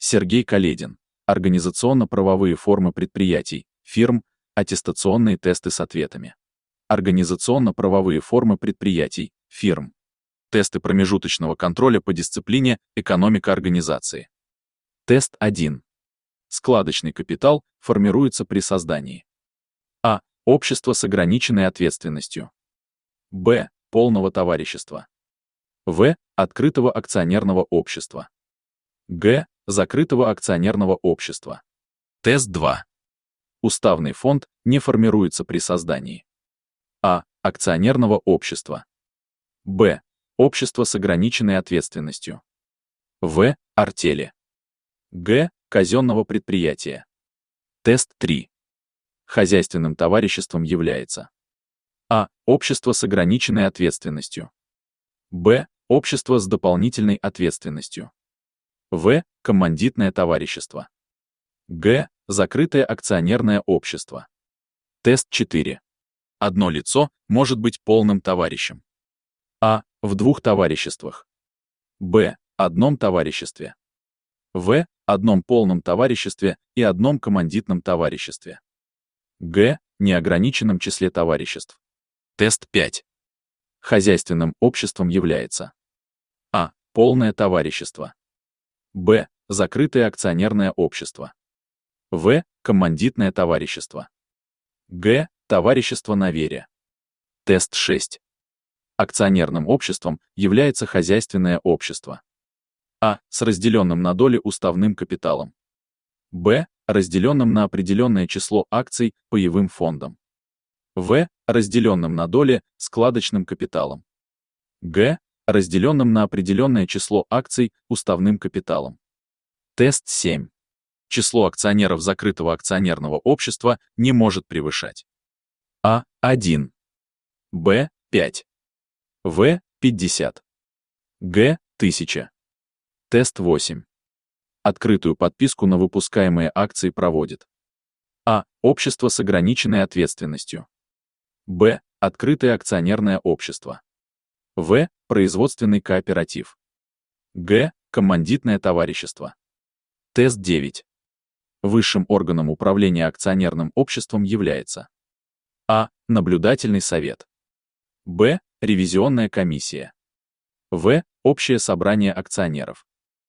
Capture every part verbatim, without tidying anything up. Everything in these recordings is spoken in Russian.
Сергей Каледин. Организационно-правовые формы предприятий, фирм, аттестационные тесты с ответами. Организационно-правовые формы предприятий, фирм. Тесты промежуточного контроля по дисциплине «Экономика организации». Тест один. Складочный капитал формируется при создании: А. Общество с ограниченной ответственностью. Б. Полного товарищества. В. Открытого акционерного общества. Г. Закрытого акционерного общества. Тест два. Уставный фонд не формируется при создании: А. Акционерного общества. Б. Общество с ограниченной ответственностью. В. Артели. Г. Казенного предприятия. Тест три. Хозяйственным товариществом является: А. Общество с ограниченной ответственностью. Б. Общество с дополнительной ответственностью. В. Коммандитное товарищество. Г. Закрытое акционерное общество. Тест четыре. Одно лицо может быть полным товарищем: А. В двух товариществах. Б. Одном товариществе. В. Одном полном товариществе и одном коммандитном товариществе. Г. Неограниченном числе товариществ. Тест пять. Хозяйственным обществом является: А. Полное товарищество. Б. Закрытое акционерное общество. В. Коммандитное товарищество. Г. Товарищество на вере. Тест шесть. Акционерным обществом является хозяйственное общество: А. С разделенным на доли уставным капиталом. Б. Разделенным на определенное число акций паевым фондом. В. Разделенным на доли складочным капиталом. Г. Разделенным на определенное число акций уставным капиталом. Тест семь. Число акционеров закрытого акционерного общества не может превышать: А. один. Б. пять. В. пятьдесят. Г. тысяча. Тест восемь. Открытую подписку на выпускаемые акции проводит: А. Общество с ограниченной ответственностью. Б. Открытое акционерное общество. В. Производственный кооператив. Г. Коммандитное товарищество. Тест девять. Высшим органом управления акционерным обществом является: А. Наблюдательный совет. Б. Ревизионная комиссия. В. Общее собрание акционеров.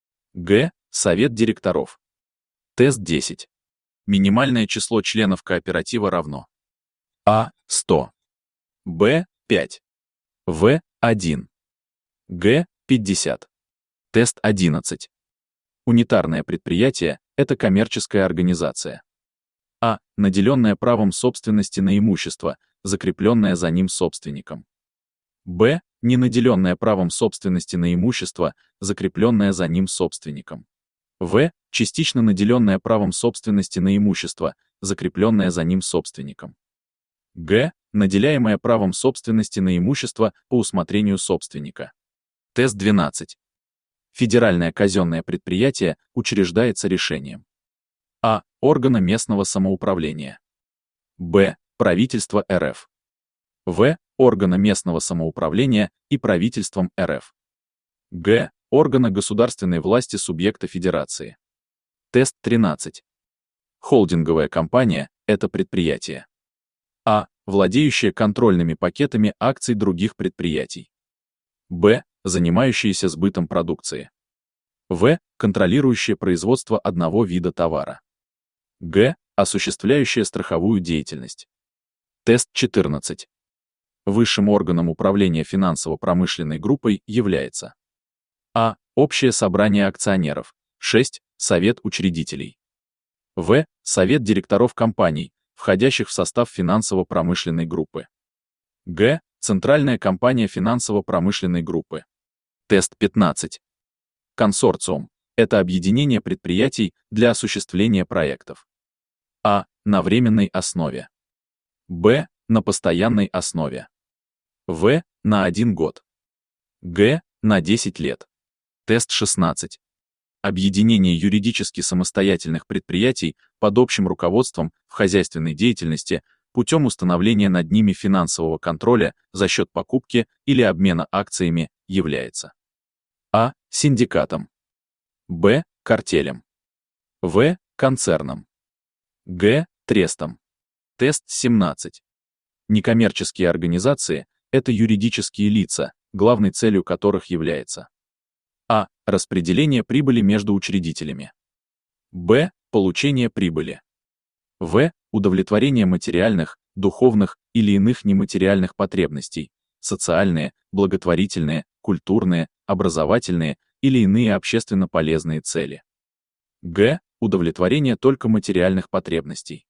Г. Совет директоров. Тест десять. Минимальное число членов кооператива равно: А. сто. Б. пять. В. один. Г. пятьдесят. Тест одиннадцать. Унитарное предприятие — это коммерческая организация: А. Наделенная правом собственности на имущество, закрепленное за ним собственником. Б. Не наделенная правом собственности на имущество, закрепленное за ним собственником. В. Частично наделенная правом собственности на имущество, закрепленное за ним собственником. Г. Наделяемая правом собственности на имущество по усмотрению собственника. Тест двенадцать. Федеральное казенное предприятие учреждается решением: А. Органа местного самоуправления. Б. Правительства эр эф. В. Органа местного самоуправления и правительством эр эф. Г. Органа государственной власти субъекта федерации. Тест тринадцать. Холдинговая компания — это предприятие: А. Владеющее контрольными пакетами акций других предприятий. Б. Занимающееся сбытом продукции. В. Контролирующее производство одного вида товара. Г. Осуществляющее страховую деятельность. Тест четырнадцать. Высшим органом управления финансово-промышленной группой является: А. Общее собрание акционеров. шесть. Совет учредителей. В. Совет директоров компаний, входящих в состав финансово-промышленной группы. Г. Центральная компания финансово-промышленной группы. Тест пятнадцать. Консорциум — это объединение предприятий для осуществления проектов: А. На временной основе. Б. На постоянной основе. В. На один год. Г. На десять лет. Тест шестнадцать. Объединение юридически самостоятельных предприятий под общим руководством в хозяйственной деятельности путем установления над ними финансового контроля за счет покупки или обмена акциями является: А. Синдикатом. Б. Картелем. В. Концерном. Г. Трестом. Тест семнадцать. Некоммерческие организации — это юридические лица, главной целью которых является а. Распределение прибыли между учредителями. б. Получение прибыли. в. Удовлетворение материальных, духовных или иных нематериальных потребностей, социальные, благотворительные, культурные, образовательные или иные общественно полезные цели. г. Удовлетворение только материальных потребностей.